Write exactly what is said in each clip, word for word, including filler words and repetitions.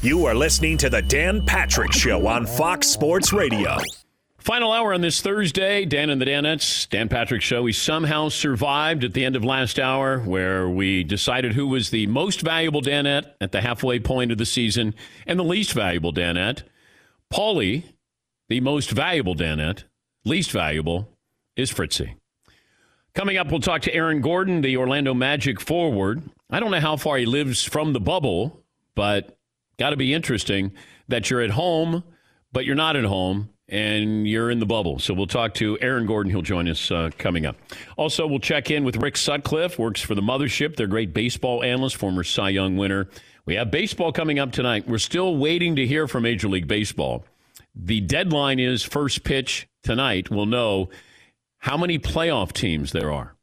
You are listening to the Dan Patrick Show on Fox Sports Radio. Final hour on this Thursday, Dan and the Danettes, Dan Patrick Show. We somehow survived at the end of last hour where we decided who was the most valuable Danette at the halfway point of the season and the least valuable Danette. Paulie, the most valuable Danette, least valuable is Fritzy. Coming up, we'll talk to Aaron Gordon, the Orlando Magic forward. I don't know how far he lives from the bubble, but got to be interesting that you're at home, but you're not at home. And you're in the bubble. So we'll talk to Aaron Gordon. He'll join us uh, coming up. Also, we'll check in with Rick Sutcliffe, works for the Mothership. They're great baseball analyst, former Cy Young winner. We have baseball coming up tonight. We're still waiting to hear from Major League Baseball. The deadline is first pitch tonight. We'll know how many playoff teams there are.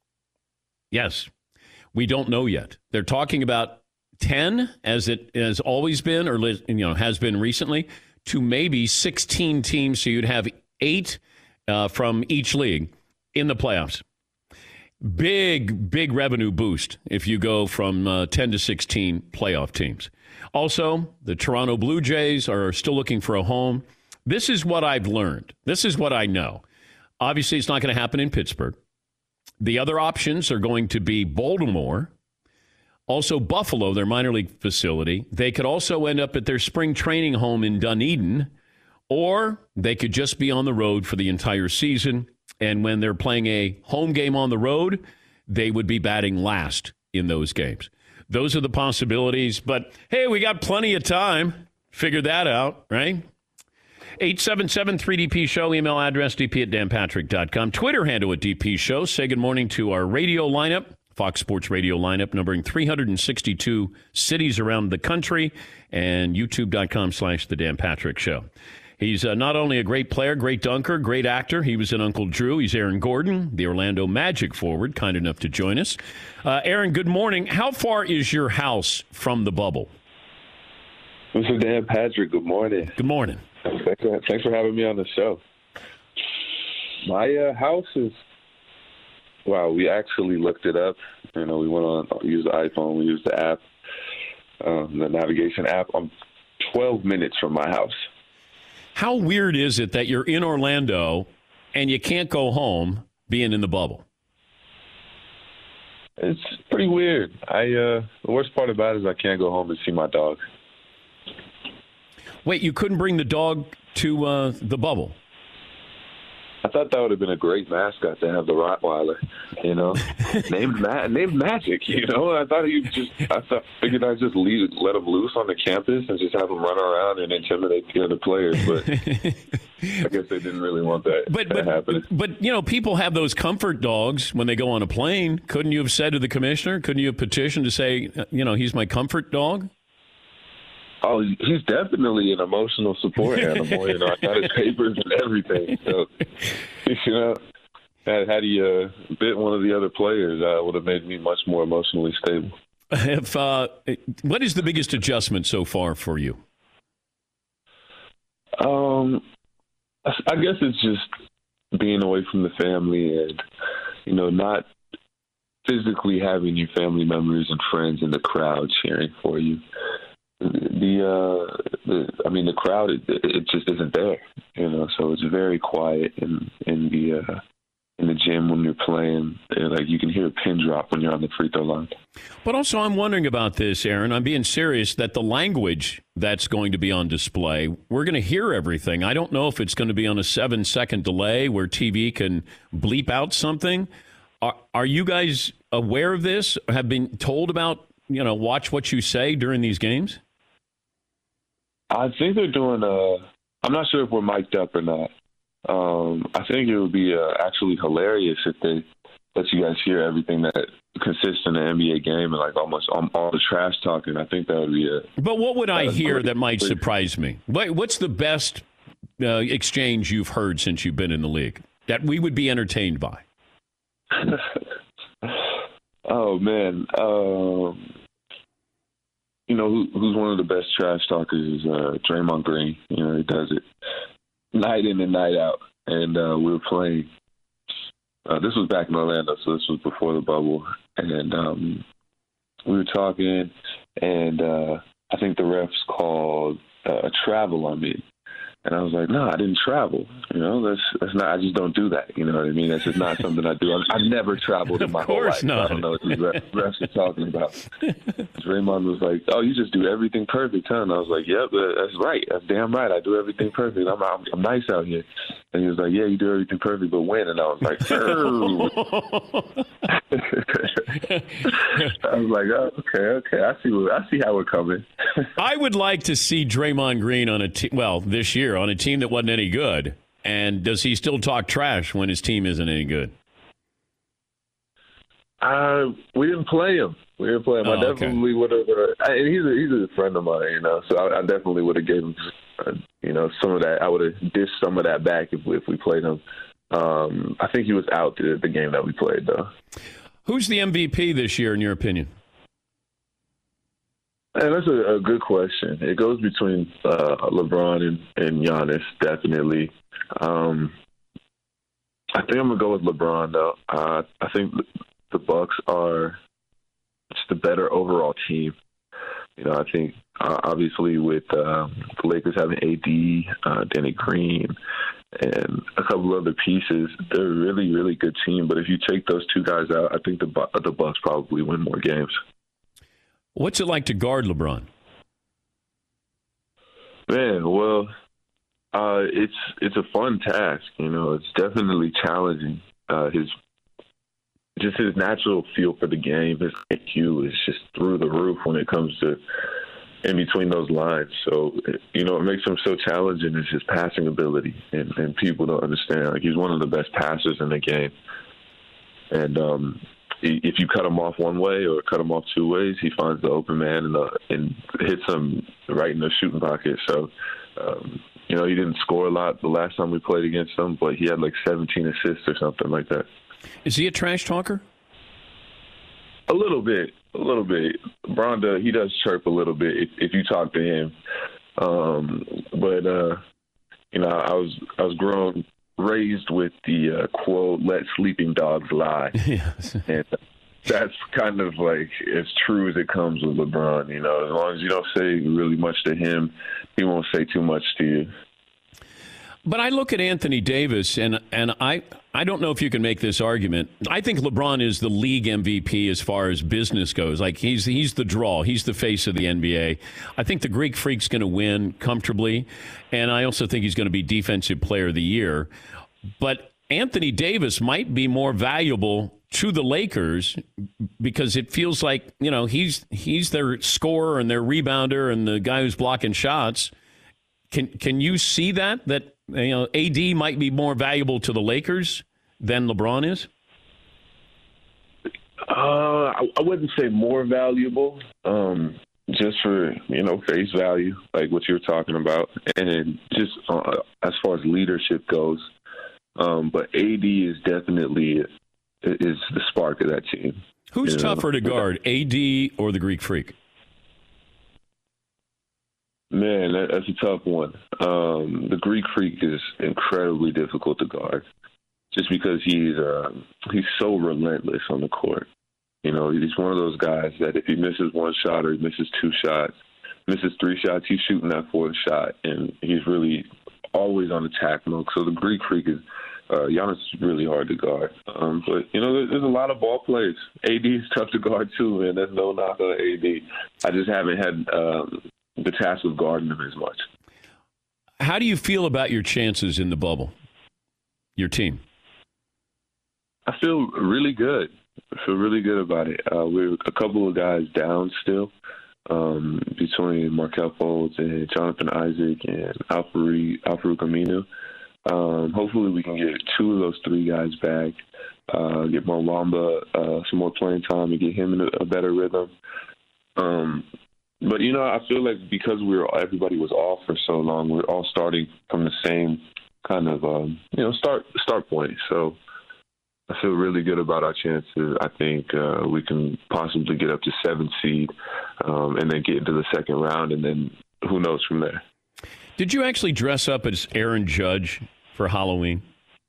Yes, we don't know yet. They're talking about ten, as it has always been, or you know has been recently, to maybe sixteen teams, so you'd have eight uh, from each league in the playoffs. Big, big revenue boost if you go from uh, ten to sixteen playoff teams. Also, the Toronto Blue Jays are still looking for a home. This is what I've learned. This is what I know. Obviously, it's not going to happen in Pittsburgh. The other options are going to be Baltimore. Also, Buffalo, their minor league facility. They could also end up at their spring training home in Dunedin, or they could just be on the road for the entire season. And when they're playing a home game on the road, they would be batting last in those games. Those are the possibilities. But, hey, we got plenty of time. Figure that out, right? eight seven seven three D P show, email address d p at dan patrick dot com, Twitter handle at D P Show. Say good morning to our radio lineup. Fox Sports Radio lineup numbering three hundred sixty-two cities around the country, and youtube.com slash The Dan Patrick Show. He's uh, not only a great player, great dunker, great actor. He was in Uncle Drew. He's Aaron Gordon, the Orlando Magic forward, kind enough to join us. Uh, Aaron, good morning. How far is your house from the bubble? Mister Dan Patrick, good morning. Good morning. Thanks for, thanks for having me on the show. My uh, house is... Wow, we actually looked it up. You know, we went on, used the iPhone, we used the app, um, the navigation app. I'm twelve minutes from my house. How weird is it that you're in Orlando and you can't go home being in the bubble? It's pretty weird. I uh, the worst part about it is I can't go home and see my dog. Wait, you couldn't bring the dog to uh, the bubble? I thought that would have been a great mascot to have the Rottweiler, you know, named Ma- named Magic. You know, I thought you just, I thought figured I'd just leave, let him loose on the campus and just have him run around and intimidate the other players. But I guess they didn't really want that but, to but, happen. But you know, people have those comfort dogs when they go on a plane. Couldn't you have said to the commissioner? Couldn't you have petitioned to say, you know, he's my comfort dog? Oh, he's definitely an emotional support animal. You know, I got his papers and everything. So, you know, had, had he uh, bit one of the other players, that would have made me much more emotionally stable. If, uh, what is the biggest adjustment so far for you? Um, I guess it's just being away from the family and, you know, not physically having your family members and friends in the crowd cheering for you. The, uh, the, I mean, the crowd, it, it just isn't there, you know. So it's very quiet in in the uh, in the gym when you're playing. Like you can hear a pin drop when you're on the free throw line. But also, I'm wondering about this, Aaron. I'm being serious. That the language that's going to be on display, we're going to hear everything. I don't know if it's going to be on a seven second delay where T V can bleep out something. Are are you guys aware of this? Have been told about, you know, watch what you say during these games? I think they're doing a – I'm not sure if we're mic'd up or not. Um, I think it would be uh, actually hilarious if they let you guys hear everything that consists in an N B A game and, like, almost all, all the trash talking. I think that would be a – But what would I hear that might surprise me? What, what's the best uh, exchange you've heard since you've been in the league that we would be entertained by? Oh, man. Um, you know, who, who's one of the best trash talkers is uh, Draymond Green. You know, he does it night in and night out. And uh, we were playing. Uh, this was back in Orlando, so this was before the bubble. And um, we were talking, and uh, I think the refs called uh, a travel on me. And I was like, no, I didn't travel. You know, that's that's not. I just don't do that. You know what I mean? That's just not something I do. I've, I've never traveled in my whole life. Not. I don't know what these refs are talking about. Draymond was like, oh, you just do everything perfect, huh? And I was like, yep, that's right. That's damn right. I do everything perfect. I'm I'm, I'm nice out here. And he was like, yeah, you do everything perfect, but when? And I was like, oh. I was like, oh, okay, okay. I see. What, I see how we're coming. I would like to see Draymond Green on a team. Well, this year. On a team that wasn't any good. And does he still talk trash when his team isn't any good? Uh, we didn't play him. We didn't play him. Oh, I definitely okay. would have. Uh, and he's a, he's a friend of mine, you know. So I, I definitely would have gave him, uh, you know, some of that. I would have dished some of that back if we, if we played him. Um, I think he was out the, the game that we played, though. Who's the M V P this year, in your opinion? And that's a, a good question. It goes between uh, LeBron and, and Giannis, definitely. Um, I think I'm gonna go with LeBron, though. Uh, I think the Bucks are just the better overall team. You know, I think uh, obviously with uh, the Lakers having A D, uh, Danny Green, and a couple other pieces, they're a really, really good team. But if you take those two guys out, I think the the Bucks probably win more games. What's it like to guard LeBron? Man, well, uh, it's it's a fun task. You know, it's definitely challenging. Uh, his just his natural feel for the game, his I Q is just through the roof when it comes to in between those lines. So, you know, what makes him so challenging is his passing ability, and, and people don't understand. Like, he's one of the best passers in the game, and um, if you cut him off one way or cut him off two ways, he finds the open man and, uh, and hits him right in the shooting pocket. So, um, you know, he didn't score a lot the last time we played against him, but he had like seventeen assists or something like that. Is he a trash talker? A little bit, a little bit. Bronda, he does chirp a little bit if, if you talk to him. Um, but, uh, you know, I was I was grown – raised with the uh, quote, let sleeping dogs lie. Yes. And that's kind of like as true as it comes with LeBron. You know, as long as you don't say really much to him, he won't say too much to you. But I look at Anthony Davis, and and I, I don't know if you can make this argument. I think LeBron is the league M V P as far as business goes. Like, he's he's the draw. He's the face of the N B A. I think the Greek Freak's going to win comfortably, and I also think he's going to be Defensive Player of the Year. But Anthony Davis might be more valuable to the Lakers because it feels like, you know, he's he's their scorer and their rebounder and the guy who's blocking shots. Can can you see that, that, you know, A D might be more valuable to the Lakers than LeBron is? Uh, I, I wouldn't say more valuable, um, just for, you know, face value, like what you were talking about. And just uh, as far as leadership goes. Um, but A D is definitely is the spark of that team. Who's tougher know? to guard, A D or the Greek Freak? Man, that, that's a tough one. Um, the Greek Freak is incredibly difficult to guard, just because he's uh, he's so relentless on the court. You know, he's one of those guys that if he misses one shot or he misses two shots, misses three shots, he's shooting that fourth shot, and he's really always on attack mode. So the Greek Freak is uh, Giannis is really hard to guard. Um, but you know, there's, there's a lot of ball players. A D is tough to guard too, man. There's no knock on A D. I just haven't had um, the task of guarding him as much. How do you feel about your chances in the bubble? Your team? I feel really good. I feel really good about it. Uh, we're a couple of guys down still. Um, between Markelle Fultz and Jonathan Isaac and Al-Farouq Aminu. Um, hopefully we can get two of those three guys back, uh, get Mo Bamba uh, some more playing time and get him in a, a better rhythm. Um, but, you know, I feel like because we were everybody was off for so long, we're all starting from the same kind of, um, you know, start start point. So I feel really good about our chances. I think uh, we can possibly get up to seven seed um, and then get into the second round, and then who knows from there. Did you actually dress up as Aaron Judge for Halloween?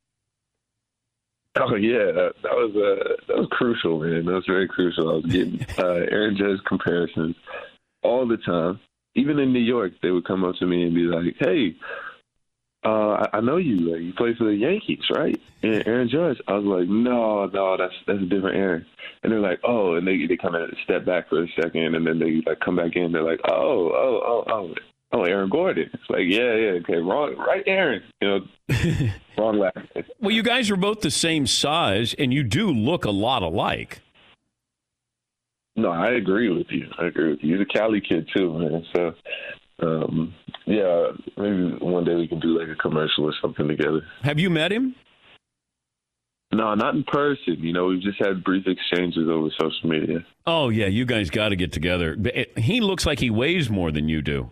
Oh yeah, that, that was uh, that was crucial, man. That was very crucial. I was getting uh, Aaron Judge comparisons all the time, even in New York, they would come up to me and be like, "Hey, uh, I, I know you. Like, you play for the Yankees, right? And Aaron Judge." I was like, "No, no, that's that's a different Aaron." And they're like, "Oh," and they they kind of step back for a second, and then they like come back in. They're like, "Oh, oh, oh, oh, oh, Aaron Gordon." It's like, yeah, yeah, okay, wrong, right, Aaron. You know, wrong laugh. Well, you guys are both the same size, and you do look a lot alike. No, I agree with you. I agree with you. He's a Cali kid too, man. So, um, yeah, maybe one day we can do like a commercial or something together. Have you met him? No, not in person. You know, we've just had brief exchanges over social media. Oh yeah, you guys got to get together. He looks like he weighs more than you do.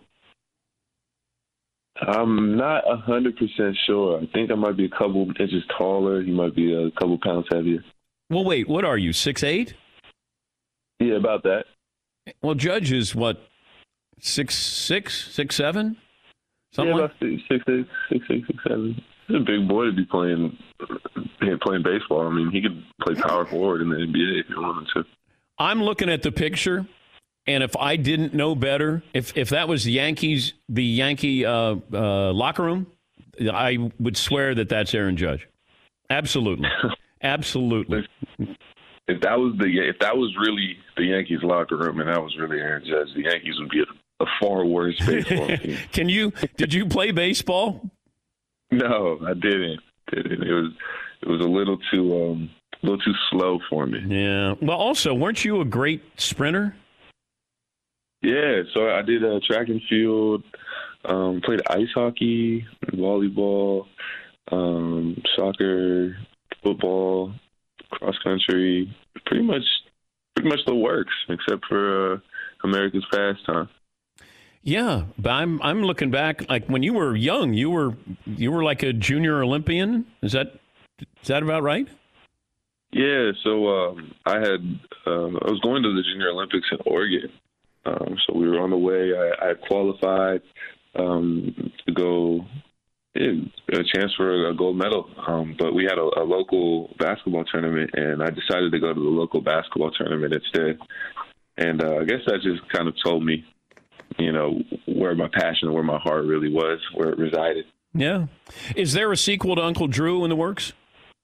I'm not a hundred percent sure. I think I might be a couple inches taller. He might be a couple pounds heavier. Well, wait, what are you? six eight? Yeah, about that. Well, Judge is what, six six, six seven, something yeah, like about six six eight, six eight, six seven. He's a big boy to be playing playing baseball. I mean, he could play power forward in the N B A if he wanted to. I'm looking at the picture, and if I didn't know better, if if that was the Yankees, the Yankee uh, uh, locker room, I would swear that that's Aaron Judge. Absolutely, absolutely. If that was the if that was really the Yankees locker room and that was really Aaron Judge, the Yankees would be a, a far worse baseball team. Can you? Did you play baseball? No, I didn't. Didn't. It was it was a little too um, a little too slow for me. Yeah. Well, also, weren't you a great sprinter? Yeah. So I did uh, track and field, um, played ice hockey, volleyball, um, soccer, football, cross country, pretty much, pretty much the works, except for uh, America's pastime. Yeah, but I'm I'm looking back. Like when you were young, you were you were like a junior Olympian. Is that is that about right? Yeah. So um, I had uh, I was going to the Junior Olympics in Oregon. Um, so we were on the way. I, I had qualified um, to go. Yeah, a chance for a gold medal, um, but we had a, a local basketball tournament, and I decided to go to the local basketball tournament instead. And uh, I guess that just kind of told me, you know, where my passion, where my heart really was, where it resided. Yeah. Is there a sequel to Uncle Drew in the works?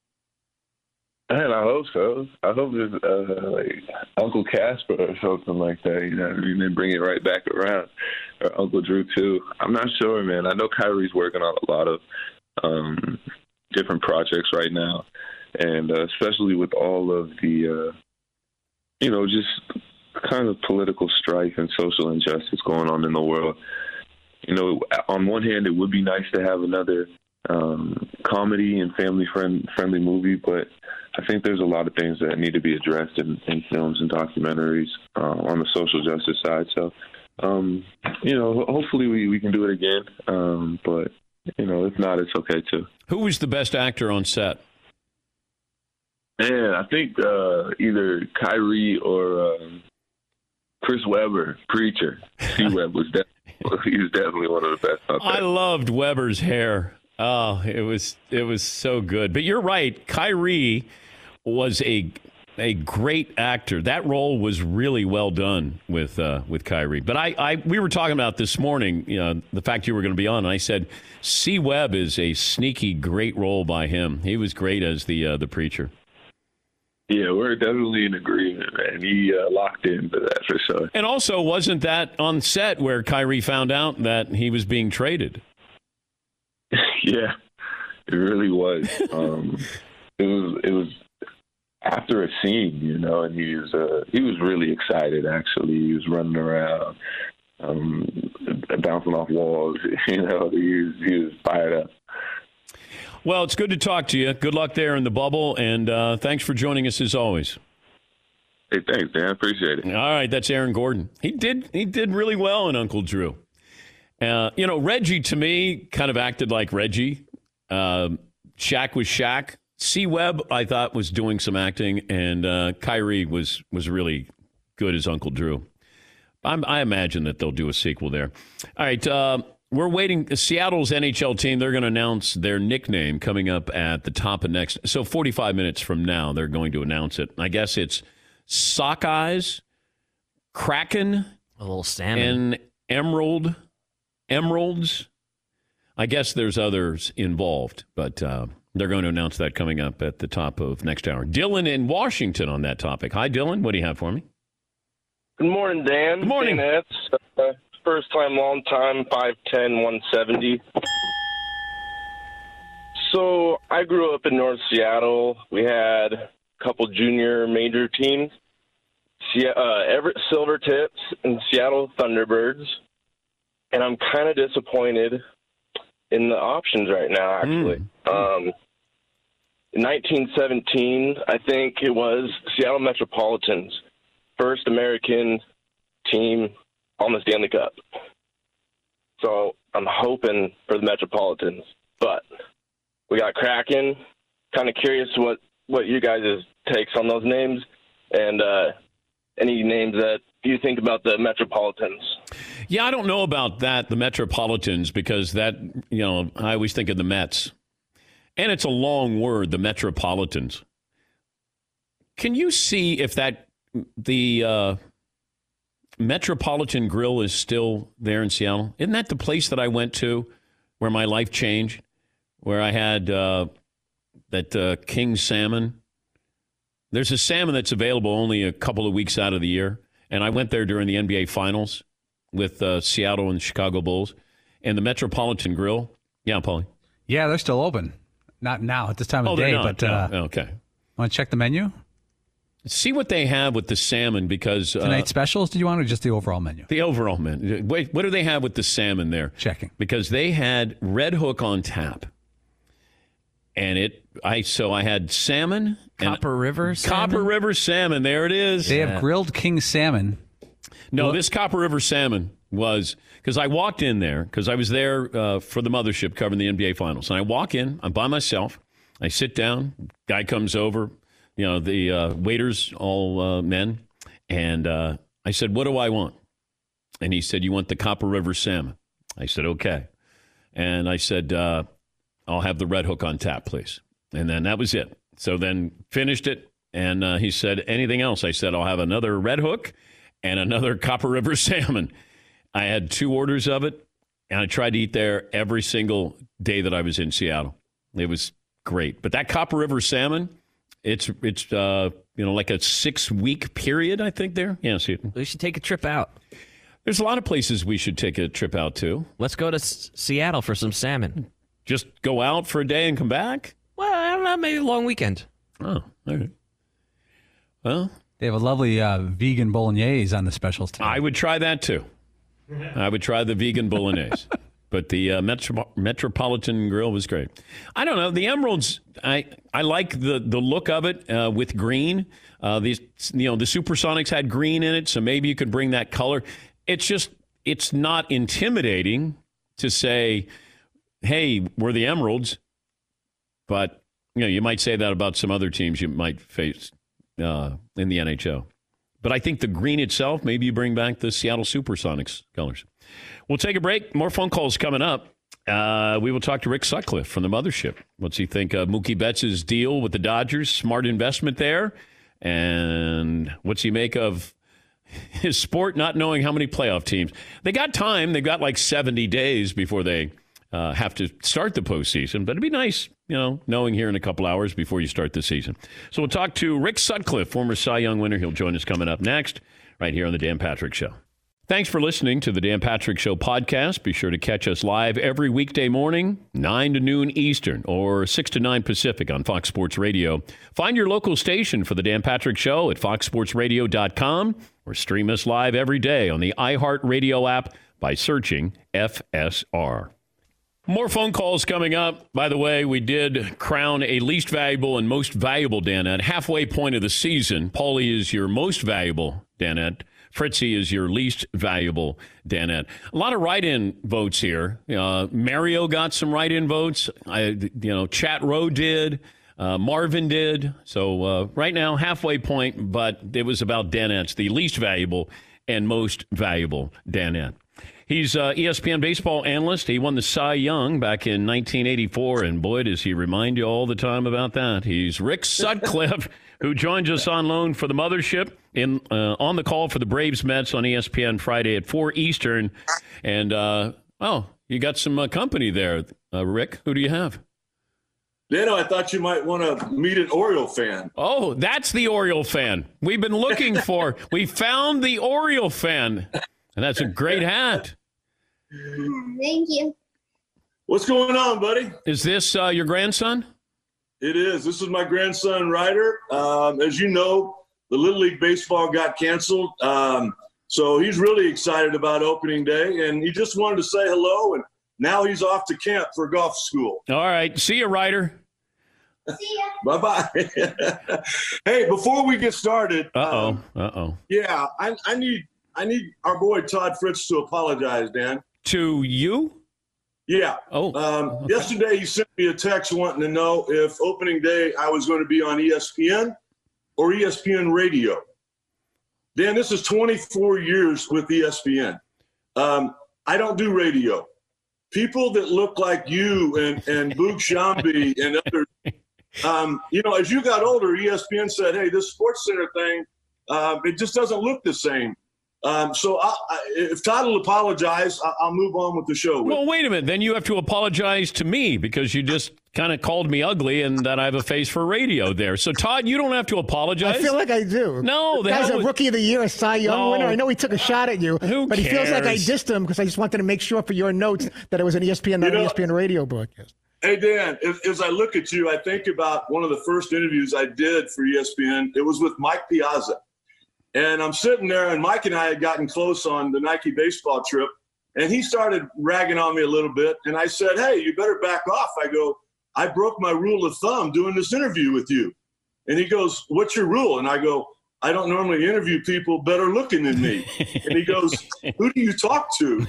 And I hope so. I hope there's uh, like Uncle Casper or something like that. You know, I mean, they bring it right back around. Or Uncle Drew too. I'm not sure, man. I know Kyrie's working on a lot of um, different projects right now, and uh, especially with all of the, uh, you know, just kind of political strife and social injustice going on in the world. You know, on one hand, it would be nice to have another um, comedy and family friend friendly movie, but I think there's a lot of things that need to be addressed in, in films and documentaries uh, on the social justice side. So, um, you know, hopefully we, we can do it again. Um, but, you know, if not, it's okay too. Who was the best actor on set? Man, I think uh, either Kyrie or um, Chris Webber, Preacher. C-Web was definitely, he was definitely one of the best out there. I loved Webber's hair. Oh, it was it was so good. But you're right. Kyrie was a a great actor. That role was really well done with uh, with Kyrie. But I, I we were talking about this morning, you know, the fact you were going to be on, and I said C-Web is a sneaky great role by him. He was great as the uh, the preacher. Yeah, we're definitely in agreement, man. He uh, locked into that for sure. And also, wasn't that on set where Kyrie found out that he was being traded? Yeah, it really was. Um, it was it was after a scene, you know, and he was uh, he was really excited. Actually, he was running around, um, bouncing off walls. You know, he was he was fired up. Well, it's good to talk to you. Good luck there in the bubble, and uh, thanks for joining us as always. Hey, thanks, man. I appreciate it. All right, that's Aaron Gordon. He did he did really well in Uncle Drew. Uh, you know, Reggie, to me, kind of acted like Reggie. Uh, Shaq was Shaq. C-Web, I thought, was doing some acting, and uh, Kyrie was was really good as Uncle Drew. I'm, I imagine that they'll do a sequel there. All right, uh, we're waiting. Seattle's N H L team, they're going to announce their nickname coming up at the top of next. So forty-five minutes from now, they're going to announce it. I guess it's Sockeyes, Kraken, a little salmon, and Emerald, Emeralds. I guess there's others involved, but uh, they're going to announce that coming up at the top of next hour. Dylan in Washington on that topic. Hi, Dylan. What do you have for me? Good morning, Dan. Good morning. Dan Etz, uh, first time, long time, five ten, one seventy. So I grew up in North Seattle. We had a couple junior major teams, Se- uh, Everett Silvertips and Seattle Thunderbirds. And I'm kind of disappointed in the options right now, actually. Mm. Um, in nineteen seventeen, I think it was Seattle Metropolitans, first American team on the Stanley Cup. So I'm hoping for the Metropolitans. But we got Kraken. Kind of curious what, what you guys' takes on those names and uh, any names that you think about the Metropolitans. Yeah, I don't know about that, the Metropolitans, because that, you know, I always think of the Mets. And it's a long word, the Metropolitans. Can you see if that, the uh, Metropolitan Grill is still there in Seattle? Isn't that the place that I went to where my life changed? Where I had uh, that uh, king salmon. There's a salmon that's available only a couple of weeks out of the year. And I went there during the N B A Finals with uh, Seattle and Chicago Bulls. And the Metropolitan Grill. Yeah, Paulie? Yeah, they're still open. Not now at this time of oh, day, not, but uh, no. Okay. Want to check the menu? See what they have with the salmon because... Uh, Tonight specials, did you want, or just the overall menu? The overall menu. Wait, what do they have with the salmon there? Checking. Because they had Red Hook on tap. And it, I so I had salmon. Copper and River salmon? Copper River salmon. There it is. They have grilled king salmon. No, this Copper River salmon was, because I walked in there, because I was there uh, for the mothership covering the N B A Finals. And I walk in, I'm by myself. I sit down. Guy comes over. You know, the uh, waiters, all uh, men. And uh, I said, what do I want? And he said, you want the Copper River salmon. I said, okay. And I said, uh, I'll have the Red Hook on tap, please. And then that was it. So then finished it. And uh, he said, anything else? I said, I'll have another Red Hook and another Copper River salmon. I had two orders of it. And I tried to eat there every single day that I was in Seattle. It was great. But that Copper River salmon, it's, it's uh, you know, like a six-week period, I think, there. Yeah, see it. We should take a trip out. There's a lot of places we should take a trip out to. Let's go to S- Seattle for some salmon. Just go out for a day and come back? Well, I don't know, maybe a long weekend. Oh, all right. Well, they have a lovely uh, vegan bolognese on the specials today. I would try that too. I would try the vegan bolognese. But the uh, Metro- Metropolitan Grill was great. I don't know. The Emeralds, I, I like the, the look of it uh, with green. Uh, these, you know, the Supersonics had green in it, so maybe you could bring that color. It's just, it's not intimidating to say, hey, we're the Emeralds, but you know you might say that about some other teams you might face uh, in the N H L. But I think the green itself, maybe you bring back the Seattle Supersonics colors. We'll take a break. More phone calls coming up. Uh, we will talk to Rick Sutcliffe from the mothership. What's he think of Mookie Betts' deal with the Dodgers? Smart investment there. And what's he make of his sport not knowing how many playoff teams? They got time. They've got like seventy days before they Uh, have to start the postseason, but it'd be nice, you know, knowing here in a couple hours before you start the season. So we'll talk to Rick Sutcliffe, former Cy Young winner. He'll join us coming up next, right here on The Dan Patrick Show. Thanks for listening to The Dan Patrick Show podcast. Be sure to catch us live every weekday morning, nine to noon Eastern or six to nine Pacific on Fox Sports Radio. Find your local station for The Dan Patrick Show at fox sports radio dot com or stream us live every day on the iHeartRadio app by searching F S R. More phone calls coming up. By the way, we did crown a least valuable and most valuable Danette. Halfway point of the season, Paulie is your most valuable Danette. Fritzy is your least valuable Danette. A lot of write-in votes here. Uh, Mario got some write-in votes. I, you know, Chat Row did. Uh, Marvin did. So uh, right now, halfway point, but it was about Danettes, the least valuable and most valuable Danette. He's uh, E S P N baseball analyst. He won the Cy Young back in nineteen eighty-four, and boy, does he remind you all the time about that. He's Rick Sutcliffe who joins us on loan for the mothership in uh, on the call for the Braves Mets on E S P N Friday at four Eastern. And, uh, oh, you got some uh, company there, uh, Rick. Who do you have? Dano, I thought you might want to meet an Oriole fan. Oh, that's the Oriole fan we've been looking for. We found the Oriole fan, and that's a great hat. Thank you. What's going on, buddy? Is this uh, your grandson? It is. This is my grandson, Ryder. Um, as you know, the Little League Baseball got canceled, um, so he's really excited about opening day, and he just wanted to say hello, and now he's off to camp for golf school. All right. See you, Ryder. See ya. Bye-bye. Hey, before we get started. Uh-oh. Um, Uh-oh. yeah, I, I need I need our boy Todd Fritz to apologize, Dan. To you? Yeah. Oh. Um, okay. Yesterday, he sent me a text wanting to know if opening day I was going to be on E S P N or E S P N Radio. Dan, this is twenty-four years with E S P N. Um, I don't do radio. People that look like you and, and Boog Shambi and others, um, you know, as you got older, E S P N said, hey, this Sports Center thing, uh, it just doesn't look the same. Um, so I, I, if Todd will apologize, I, I'll move on with the show. Well, wait a minute. Then you have to apologize to me because you just kind of called me ugly and that I have a face for radio there. So, Todd, you don't have to apologize. I feel like I do. No, the guy's a was... Rookie of the Year, a Cy Young no. winner. I know he took a shot at you, Who but he feels like I cares? dissed him because I just wanted to make sure for your notes that it was an E S P N, not You know, an E S P N radio broadcast. Hey, Dan, as, as I look at you, I think about one of the first interviews I did for E S P N. It was with Mike Piazza. And I'm sitting there, and Mike and I had gotten close on the Nike baseball trip, and he started ragging on me a little bit. And I said, hey, you better back off. I go, I broke my rule of thumb doing this interview with you. And he goes, what's your rule? And I go, I don't normally interview people better looking than me. And he goes, who do you talk to?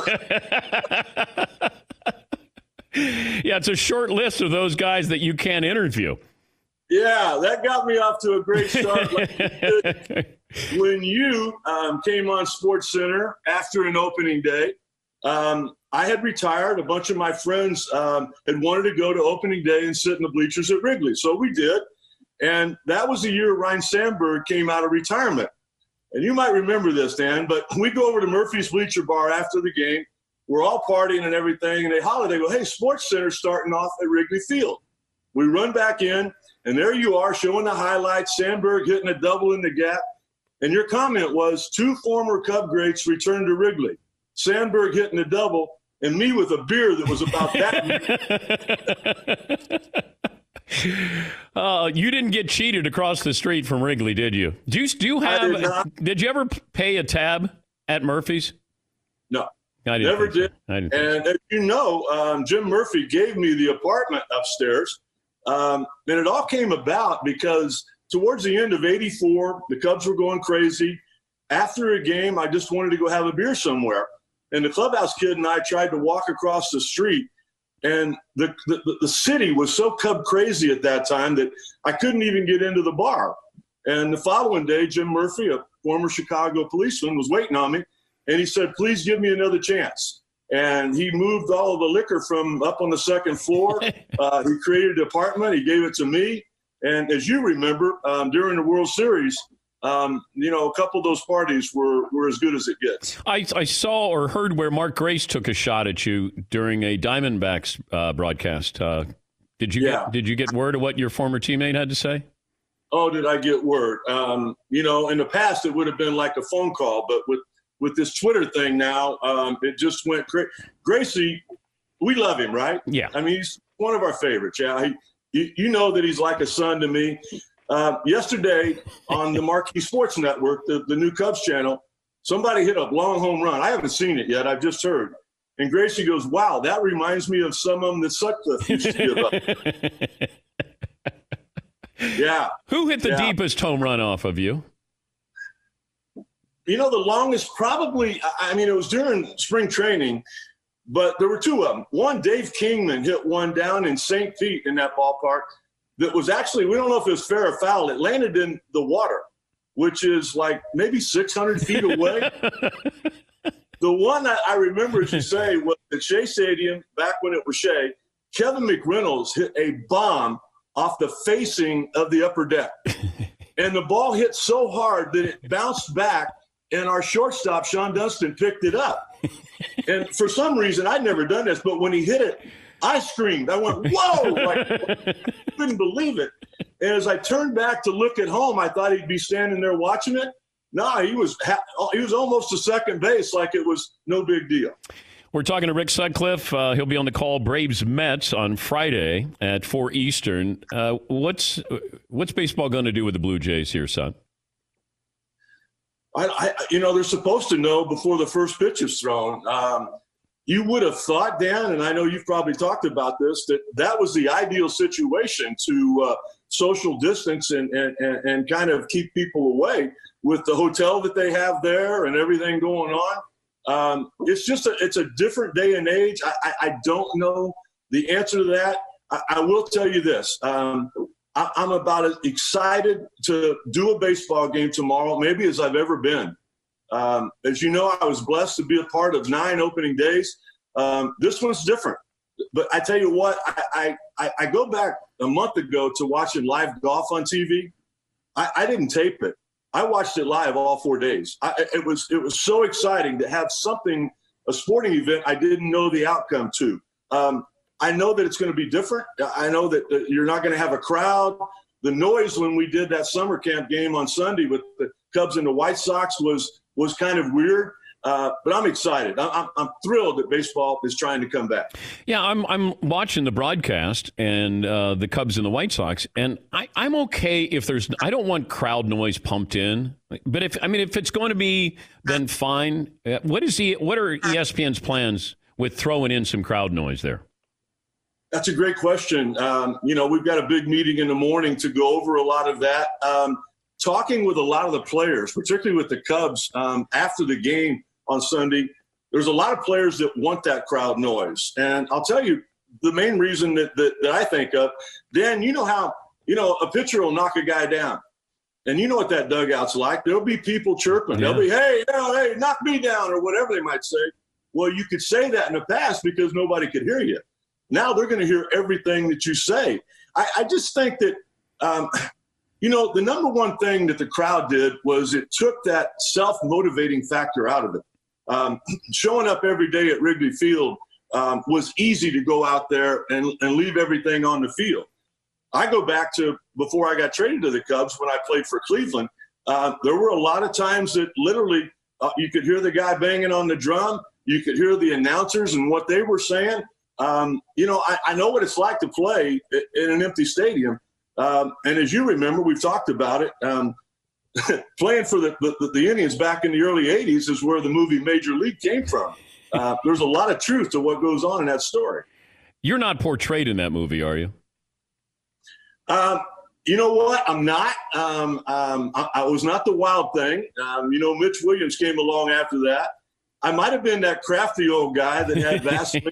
Yeah, it's a short list of those guys that you can't interview. Yeah, that got me off to a great start. When you um, came on Sports Center after an opening day, um, I had retired. A bunch of my friends um, had wanted to go to opening day and sit in the bleachers at Wrigley. So we did. And that was the year Ryne Sandberg came out of retirement. And you might remember this, Dan, but we go over to Murphy's Bleacher Bar after the game. We're all partying and everything. And they holler, they go, hey, Sports Center's starting off at Wrigley Field. We run back in, and there you are showing the highlights, Sandberg hitting a double in the gap. And your comment was two former Cub greats returned to Wrigley. Sandberg hitting a double, and me with a beer that was about that. uh, you didn't get cheated across the street from Wrigley, did you? Do you, do you have? I did not. Did you ever pay a tab at Murphy's? No, I didn't never think so. did. I didn't think And so. as you know, um, Jim Murphy gave me the apartment upstairs. Um, and it all came about because towards the end of eighty-four, the Cubs were going crazy. After a game, I just wanted to go have a beer somewhere. And the clubhouse kid and I tried to walk across the street. And the, the, the city was so Cub crazy at that time that I couldn't even get into the bar. And the following day, Jim Murphy, a former Chicago policeman, was waiting on me. And he said, please give me another chance. And he moved all of the liquor from up on the second floor. Uh, he created an apartment. He gave it to me. And as you remember, um, during the World Series, um, you know, a couple of those parties were, were as good as it gets. I, I saw or heard where Mark Grace took a shot at you during a Diamondbacks uh, broadcast. Uh, did you Yeah. get, did you get word of what your former teammate had to say? Oh, did I get word? Um, you know, in the past, it would have been like a phone call, but with With this Twitter thing now, um, it just went crazy. Gracie, we love him, right? Yeah. I mean, he's one of our favorites. Yeah. He, you, you know that he's like a son to me. Uh, yesterday on the Marquee Sports Network, the, the new Cubs channel, somebody hit a long home run. I haven't seen it yet. I've just heard. And Gracie goes, wow, that reminds me of some of them that Sutcliffe used to give up. Yeah. Who hit the Yeah. deepest home run off of you? You know, the longest probably, I mean, it was during spring training, but there were two of them. One, Dave Kingman hit one down in Saint Pete in that ballpark that was actually, we don't know if it was fair or foul. It landed in the water, which is like maybe six hundred feet away. The one that I remember, as you say, was at Shea Stadium, back when it was Shea. Kevin McReynolds hit a bomb off the facing of the upper deck. And the ball hit so hard that it bounced back, and our shortstop, Sean Dunston, picked it up. And for some reason, I'd never done this, but when he hit it, I screamed. I went, whoa! Like, I couldn't believe it. And as I turned back to look at home, I thought he'd be standing there watching it. No, he was ha- he was almost to second base like it was no big deal. We're talking to Rick Sutcliffe. Uh, he'll be on the call Braves Mets on Friday at four Eastern. Uh, what's what's baseball going to do with the Blue Jays here, son? I, I, you know, they're supposed to know before the first pitch is thrown. Um, you would have thought, Dan, and I know you've probably talked about this, that that was the ideal situation to uh, social distance and, and, and, and kind of keep people away with the hotel that they have there and everything going on. Um, it's just a, it's a different day and age. I, I, I don't know the answer to that. I, I will tell you this. Um, I, I'm about as excited to do a baseball game tomorrow, maybe as I've ever been. Um, as you know, I was blessed to be a part of nine opening days. Um, this one's different. But I tell you what, I, I, I go back a month ago to watching live golf on T V. I, I didn't tape it. I watched it live all four days. I, it was it was so exciting to have something, a sporting event I didn't know the outcome to. Um, I know that it's going to be different. I know that, that you're not going to have a crowd. The noise when we did that summer camp game on Sunday with the Cubs and the White Sox was was kind of weird. Uh, but I'm excited. I'm, I'm thrilled that baseball is trying to come back. Yeah, I'm I'm watching the broadcast and uh, the Cubs and the White Sox, and I, I'm okay if there's. I don't want crowd noise pumped in, but if I mean if it's going to be, then fine. Uh, what is the what are E S P N's plans with throwing in some crowd noise there? That's a great question. Um, you know, we've got a big meeting in the morning to go over a lot of that. Um, talking with a lot of the players, particularly with the Cubs, um, after the game on Sunday, there's a lot of players that want that crowd noise. And I'll tell you, the main reason that, that, that I think of, Dan, you know how, you know, a pitcher will knock a guy down. And you know what that dugout's like. There'll be people chirping. Yeah. They'll be, hey, you know, hey, knock me down or whatever they might say. Well, you could say that in the past because nobody could hear you. Now they're going to hear everything that you say. I, I just think that, um, you know, the number one thing that the crowd did was it took that self-motivating factor out of it. Um, showing up every day at Wrigley Field um, was easy to go out there and, and leave everything on the field. I go back to before I got traded to the Cubs when I played for Cleveland. Uh, there were a lot of times that literally uh, you could hear the guy banging on the drum. You could hear the announcers and what they were saying. Um, you know, I, I know what it's like to play in an empty stadium. Um, and as you remember, we've talked about it. Um, playing for the, the, the Indians back in the early eighties is where the movie Major League came from. Uh, there's a lot of truth to what goes on in that story. You're not portrayed in that movie, are you? Um, you know what? I'm not. Um, um, I, I was not the Wild Thing. Um, you know, Mitch Williams came along after that. I might have been that crafty old guy that had Vaseline.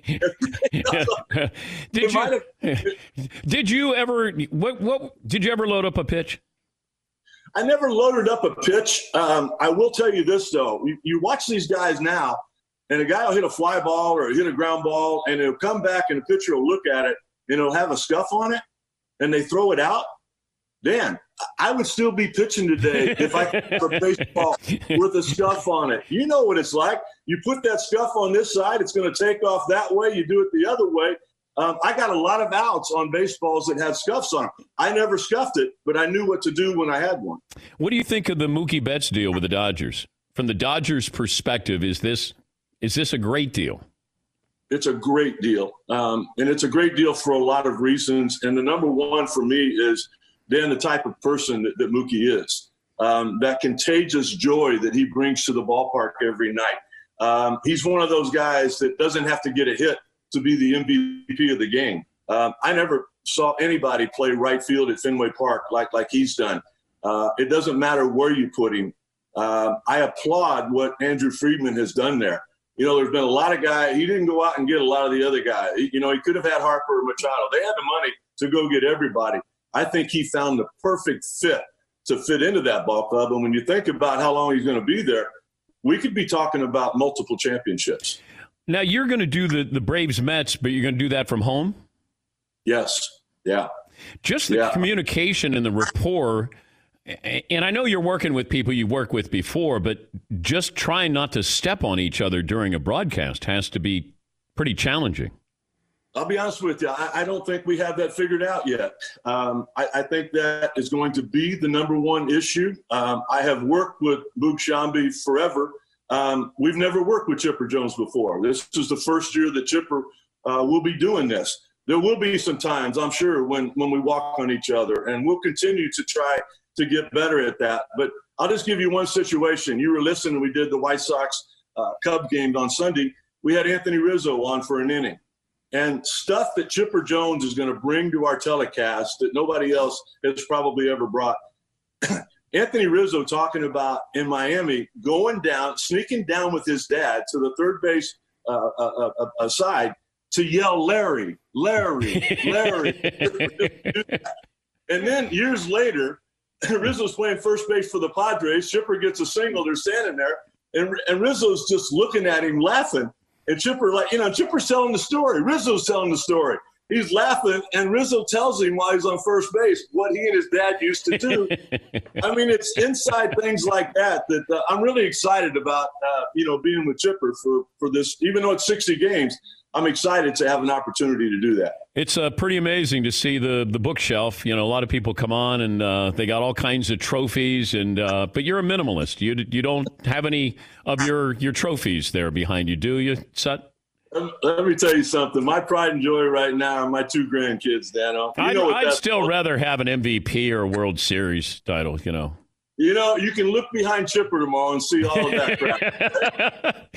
did you? Have, did you ever? What? What? Did you ever load up a pitch? I never loaded up a pitch. Um, I will tell you this though: you, you watch these guys now, and a guy will hit a fly ball or hit a ground ball, and it'll come back, and the pitcher will look at it, and it'll have a scuff on it, and they throw it out. Dan, I would still be pitching today if I could for a baseball with a scuff on it. You know what it's like. You put that scuff on this side, it's going to take off that way. You do it the other way. Um, I got a lot of outs on baseballs that had scuffs on them. I never scuffed it, but I knew what to do when I had one. What do you think of the Mookie Betts deal with the Dodgers? From the Dodgers' perspective, is this is this a great deal? It's a great deal, um, and it's a great deal for a lot of reasons. And the number one for me is, Dan, the type of person that, that Mookie is, um, that contagious joy that he brings to the ballpark every night. Um, he's one of those guys that doesn't have to get a hit to be the M V P of the game. Um, I never saw anybody play right field at Fenway Park like like he's done. Uh, it doesn't matter where you put him. Uh, I applaud what Andrew Friedman has done there. You know, there's been a lot of guys. He didn't go out and get a lot of the other guys. You know, he could have had Harper or Machado. They had the money to go get everybody. I think he found the perfect fit to fit into that ball club. And when you think about how long he's going to be there, we could be talking about multiple championships. Now, you're going to do the, the Braves Mets, but you're going to do that from home? Yes. Yeah. Just the Yeah. communication and the rapport. And I know you're working with people you worked with before, but just trying not to step on each other during a broadcast has to be pretty challenging. I'll be honest with you. I, I don't think we have that figured out yet. Um, I, I think that is going to be the number one issue. Um, I have worked with Boog Sciambi forever. Um, we've never worked with Chipper Jones before. This is the first year that Chipper uh, will be doing this. There will be some times, I'm sure, when, when we walk on each other, and we'll continue to try to get better at that. But I'll just give you one situation. You were listening. We did the White Sox uh, Cub game on Sunday. We had Anthony Rizzo on for an inning. And stuff that Chipper Jones is going to bring to our telecast that nobody else has probably ever brought. Anthony Rizzo talking about in Miami going down, sneaking down with his dad to the third base uh, uh, uh, uh, side to yell, Larry, Larry, Larry. And then years later, Rizzo's playing first base for the Padres. Chipper gets a single. They're standing there. And, and Rizzo's just looking at him laughing. And Chipper, like, you know, Chipper's telling the story. Rizzo's telling the story. He's laughing, and Rizzo tells him while he's on first base what he and his dad used to do. I mean, it's inside things like that that uh, I'm really excited about, uh, you know, being with Chipper for, for this. Even though it's sixty games, I'm excited to have an opportunity to do that. It's uh, pretty amazing to see the the bookshelf. You know, a lot of people come on and uh, they got all kinds of trophies, and uh, but you're a minimalist. You you don't have any of your, your trophies there behind you, do you, Sut? Um, let me tell you something. My pride and joy right now are my two grandkids, Dano. You I'd, know what I'd that's still called. rather have an M V P or a World Series title, you know. You know, you can look behind Chipper tomorrow and see all of that crap.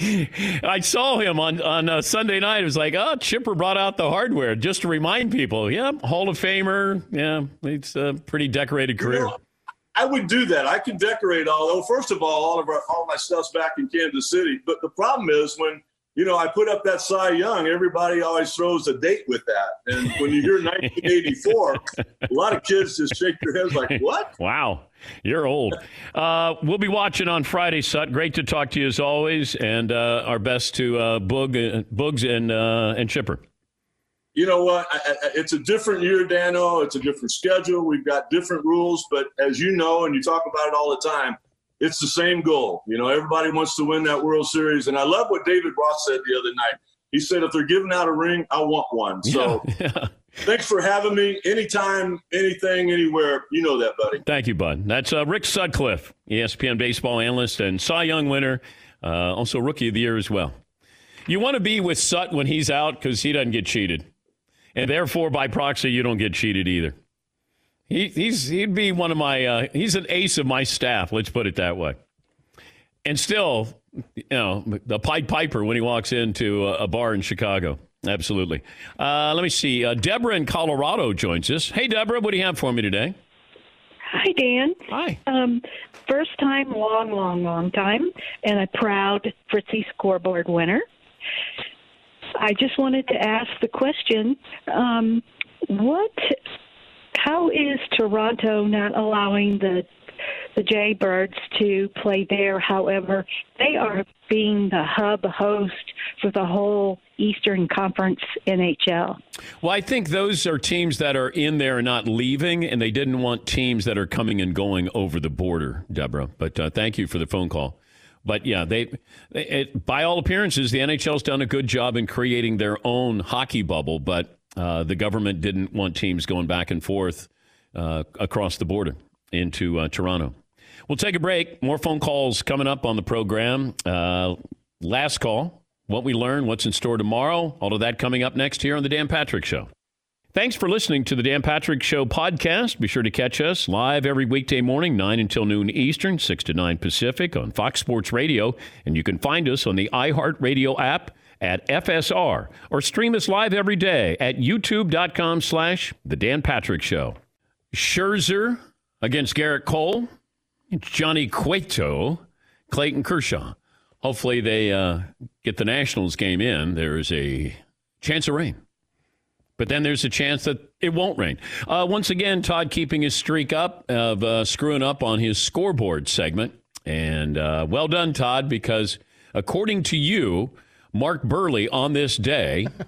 I saw him on, on uh, Sunday night. It was like, oh, Chipper brought out the hardware just to remind people. Yeah, Hall of Famer. Yeah, it's a pretty decorated career. You know, I would do that. I could decorate all. Well, first of all, all of our, all my stuff's back in Kansas City. But the problem is when, you know, I put up that Cy Young, everybody always throws a date with that. And when you hear nineteen eighty-four, a lot of kids just shake their heads like, what? Wow. You're old. Uh, we'll be watching on Friday, Sut. Great to talk to you as always, and uh, our best to uh, Boog, uh, Boogs and uh, and Chipper. You know what? I, I, it's a different year, Dano. It's a different schedule. We've got different rules. But as you know, and you talk about it all the time, it's the same goal. You know, everybody wants to win that World Series. And I love what David Ross said the other night. He said, if they're giving out a ring, I want one. So Yeah, yeah. Thanks for having me. Anytime, anything, anywhere. You know that, buddy. Thank you, bud. That's uh, Rick Sutcliffe, E S P N baseball analyst and Cy Young winner, uh, also Rookie of the Year as well. You want to be with Sut when he's out because he doesn't get cheated. And therefore, by proxy, you don't get cheated either. He, he's He'd be one of my, uh, he's an ace of my staff, let's put it that way. And still, you know, the Pied Piper when he walks into a, a bar in Chicago. Absolutely. Uh, let me see. Uh, Deborah in Colorado joins us. Hey, Deborah, what do you have for me today? Hi, Dan. Hi. Um, first time, long, long, long time, and a proud Fritzy scoreboard winner. I just wanted to ask the question, um, what, how is Toronto not allowing the the Jaybirds to play there? However, they are being the hub host for the whole Eastern Conference N H L. Well, I think those are teams that are in there and not leaving, and they didn't want teams that are coming and going over the border, Deborah. But uh, thank you for the phone call. But, yeah, they, it, by all appearances, the N H L's done a good job in creating their own hockey bubble, but uh, the government didn't want teams going back and forth uh, across the border into uh, Toronto. We'll take a break. More phone calls coming up on the program. Uh, last call, what we learned, what's in store tomorrow, all of that coming up next here on The Dan Patrick Show. Thanks for listening to The Dan Patrick Show podcast. Be sure to catch us live every weekday morning, nine until noon Eastern, six to nine Pacific on Fox Sports Radio. And you can find us on the iHeartRadio app at F S R or stream us live every day at youtube.com slash The Dan Patrick Show. Scherzer against Garrett Cole. Johnny Cueto, Clayton Kershaw. Hopefully they uh, get the Nationals game in. There is a chance of rain. But then there's a chance that it won't rain. Uh, once again, Todd keeping his streak up of uh, screwing up on his scoreboard segment. And uh, well done, Todd, because according to you, Mark Burley on this day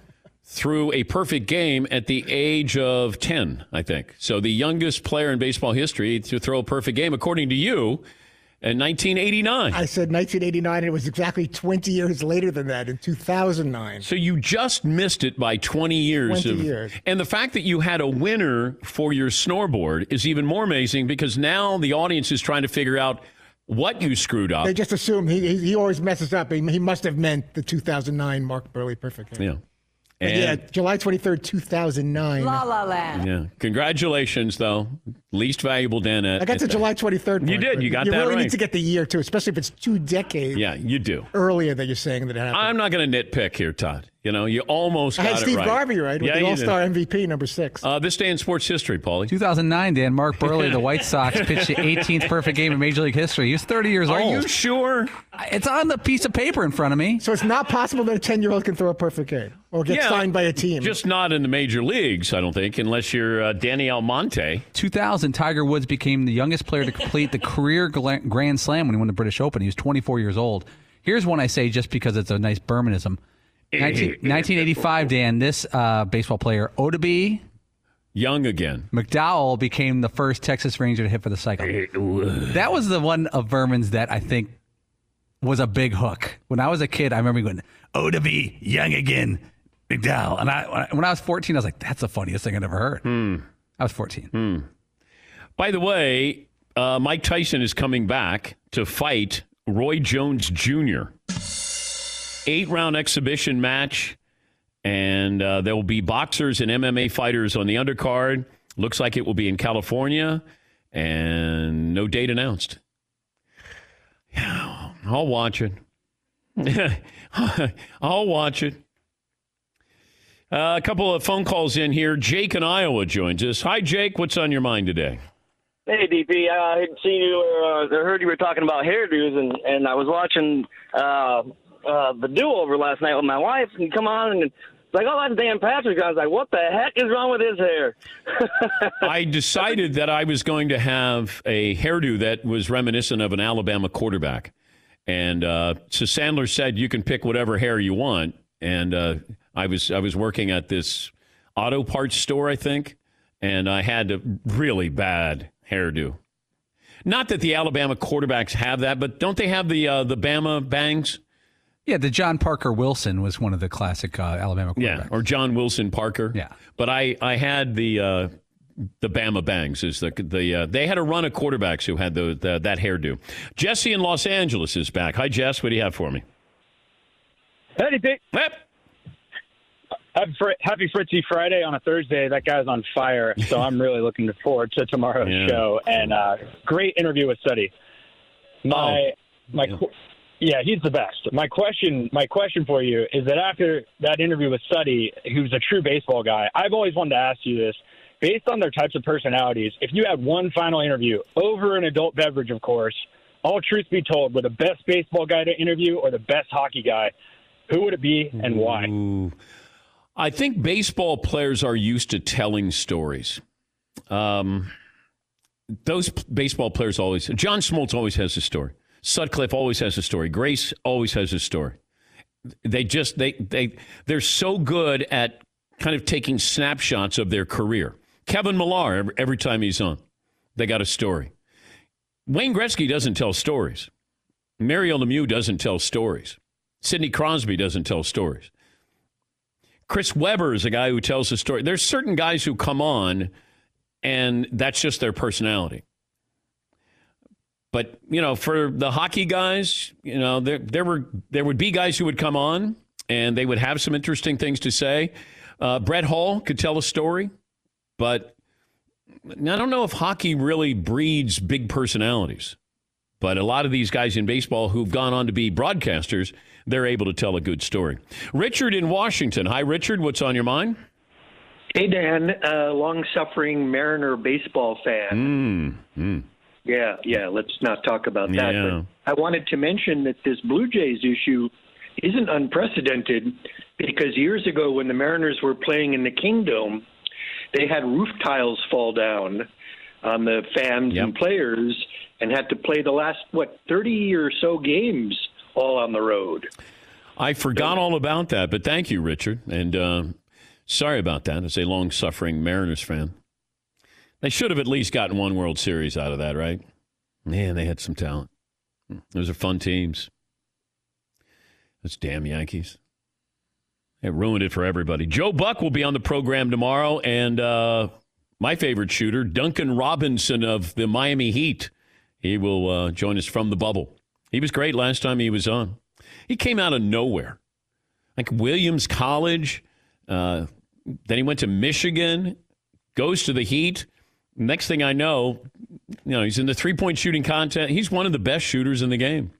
threw a perfect game at the age of ten, I think. So the youngest player in baseball history to throw a perfect game, according to you, in nineteen eighty-nine. I said nineteen eighty-nine, and it was exactly twenty years later than that, in two thousand nine. So you just missed it by twenty years. twenty of, years. And the fact that you had a winner for your scoreboard is even more amazing, because now the audience is trying to figure out what you screwed up. They just assume he he, he always messes up. He, he must have meant the two thousand nine Mark Burley perfect game. Yeah. And yeah, July twenty-third, two thousand nine. La La Land. Yeah. Congratulations, though. Least valuable Danette. I got the July twenty-third. You did. You got you that really right. need to get the year, too, especially if it's two decades Yeah, you do. earlier that you're saying that it happened. I'm not going to nitpick here, Todd. You know, you almost I got had it Steve right. Garvey right with Yeah, the you All-Star did. M V P, number six. Uh, this day in sports history, Paulie. two thousand nine, Dan. Mark Burley, the White Sox, pitched the eighteenth perfect game in Major League history. He was thirty years Are old. you sure? It's on the piece of paper in front of me. So it's not possible that a ten-year-old can throw a perfect game or get Yeah, signed by a team. Just not in the major leagues, I don't think, unless you're uh, Danny Almonte. two thousand, Tiger Woods became the youngest player to complete the career gla- Grand Slam when he won the British Open. He was twenty-four years old. Here's one I say just because it's a nice Birmanism. nineteen, nineteen eighty-five, Dan, this uh, baseball player, Odabe Young again. McDowell, became the first Texas Ranger to hit for the cycle. That was the one of Berman's that I think was a big hook. When I was a kid, I remember going, Odabe, young again, McDowell. And I, when I when I was fourteen, I was like, that's the funniest thing I'd ever heard. Hmm. I was fourteen. Hmm. By the way, uh, Mike Tyson is coming back to fight Roy Jones Junior Eight-round exhibition match, and uh, there will be boxers and M M A fighters on the undercard. Looks like it will be in California, and no date announced. Yeah, I'll watch it. I'll watch it. Uh, a couple of phone calls in here. Jake in Iowa joins us. Hi, Jake. What's on your mind today? Hey, D P. I had seen you, uh, I heard you were talking about hairdos, and, and I was watching uh, uh, the do-over last night with my wife, and you come on, and it's like, oh, that's Dan Patrick. I was like, what the heck is wrong with his hair? I decided that I was going to have a hairdo that was reminiscent of an Alabama quarterback. And uh, so Sandler said, you can pick whatever hair you want. And uh, I was I was working at this auto parts store, I think, and I had a really bad hairdo. Not that the Alabama quarterbacks have that, but don't they have the uh, the Bama bangs? Yeah, the John Parker Wilson was one of the classic uh, Alabama quarterbacks. Yeah, or John Wilson Parker. Yeah. But I, I had the uh, the Bama bangs. Is the the uh, they had a run of quarterbacks who had the, the that hairdo. Jesse in Los Angeles is back. Hi, Jess. What do you have for me? Hey, Pete. Yep. Happy, Fr- Happy Fritzy Friday on a Thursday. That guy's on fire, so I'm really looking forward to tomorrow's Yeah. show. And uh, great interview with Suddy. My, Oh. my, Yeah. qu- yeah, he's the best. My question, my question for you is that after that interview with Suddy, who's a true baseball guy, I've always wanted to ask you this. Based on their types of personalities, if you had one final interview over an adult beverage, of course, all truth be told, with the best baseball guy to interview or the best hockey guy, who would it be and why? Ooh. I think baseball players are used to telling stories. Um, those p- baseball players always, John Smoltz always has a story. Sutcliffe always has a story. Grace always has a story. They just, they, they, they're so good at kind of taking snapshots of their career. Kevin Millar, every, every time he's on, they got a story. Wayne Gretzky doesn't tell stories. Mario Lemieux doesn't tell stories. Sidney Crosby doesn't tell stories. Chris Webber is a guy who tells a story. There's certain guys who come on, and that's just their personality. But, you know, for the hockey guys, you know, there there were there would be guys who would come on, and they would have some interesting things to say. Uh, Brett Hull could tell a story, but I don't know if hockey really breeds big personalities. But a lot of these guys in baseball who've gone on to be broadcasters, they're able to tell a good story. Richard in Washington. Hi, Richard. What's on your mind? Hey, Dan, uh, long-suffering Mariner baseball fan. Mm, mm. Yeah, yeah, let's not talk about that. Yeah. But I wanted to mention that this Blue Jays issue isn't unprecedented because years ago when the Mariners were playing in the Kingdome, they had roof tiles fall down on the fans Yep. and players and had to play the last, what, thirty or so games all on the road. I forgot all about that, but thank you, Richard. And uh, Sorry about that as a long-suffering Mariners fan. They should have at least gotten one World Series out of that, right? Man, they had some talent. Those are fun teams. Those damn Yankees. They ruined it for everybody. Joe Buck will be on the program tomorrow, and uh, my favorite shooter, Duncan Robinson of the Miami Heat, he will uh, join us from the bubble. He was great last time he was on. He came out of nowhere. Like Williams College, uh, then he went to Michigan, goes to the Heat. Next thing I know, you know, he's in the three-point shooting contest. He's one of the best shooters in the game.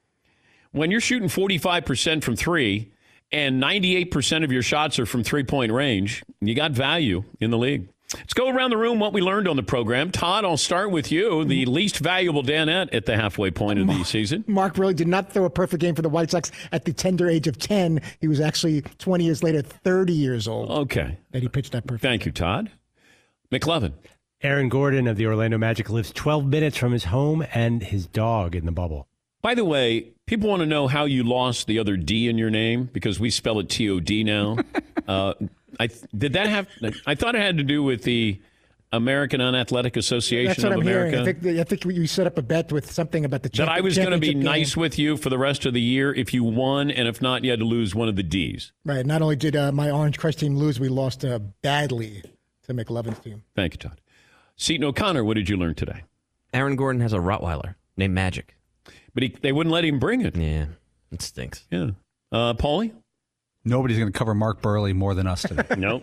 When you're shooting forty-five percent from three and ninety-eight percent of your shots are from three-point range, you got value in the league. Let's go around the room what we learned on the program. Todd, I'll start with you, the least valuable Danette at the halfway point of the season. Mark really did not throw a perfect game for the White Sox at the tender age of ten. He was actually twenty years later, thirty years old. Okay. That he pitched that perfect. Thank you, Todd. McLovin. Aaron Gordon of the Orlando Magic lives twelve minutes from his home and his dog in the bubble. By the way, people want to know how you lost the other D in your name because we spell it T O D now. uh, I did that have? I thought it had to do with the American Unathletic Association That's what of I'm America. hearing. I think, I think you set up a bet with something about the that I was going to be nice game. with you for the rest of the year if you won, and if not, you had to lose one of the D's. Right. Not only did uh, my Orange Crush team lose, we lost uh, badly to McLovin's team. Thank you, Todd. Seton O'Connor, what did you learn today? Aaron Gordon has a Rottweiler named Magic. But he, they wouldn't let him bring it. Yeah, it stinks. Yeah. Uh, Paulie? Nobody's going to cover Mark Burley more than us today. No.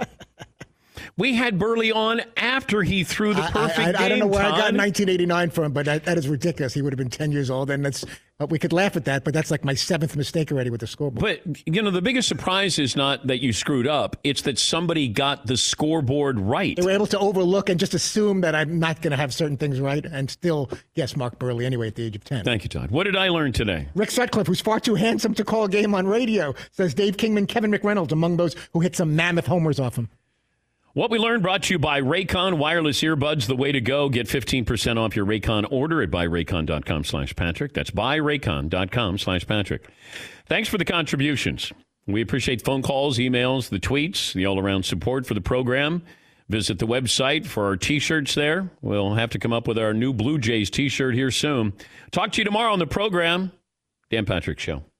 We had Burley on after he threw the perfect I, I, I, game, I don't know where Todd. I got nineteen eighty-nine from, but that, that is ridiculous. He would have been ten years old, and that's uh, we could laugh at that, but that's like my seventh mistake already with the scoreboard. But, you know, the biggest surprise is not that you screwed up. It's that somebody got the scoreboard right. They were able to overlook and just assume that I'm not going to have certain things right and still guess Mark Burley anyway at the age of ten. Thank you, Todd. What did I learn today? Rick Sutcliffe, who's far too handsome to call a game on radio, says Dave Kingman, Kevin McReynolds among those who hit some mammoth homers off him. What we learned brought to you by Raycon Wireless Earbuds, the way to go. Get fifteen percent off your Raycon order at buyraycon.com slash Patrick. That's buyraycon.com slash Patrick. Thanks for the contributions. We appreciate phone calls, emails, the tweets, the all-around support for the program. Visit the website for our T-shirts there. We'll have to come up with our new Blue Jays T-shirt here soon. Talk to you tomorrow on the program. Dan Patrick Show.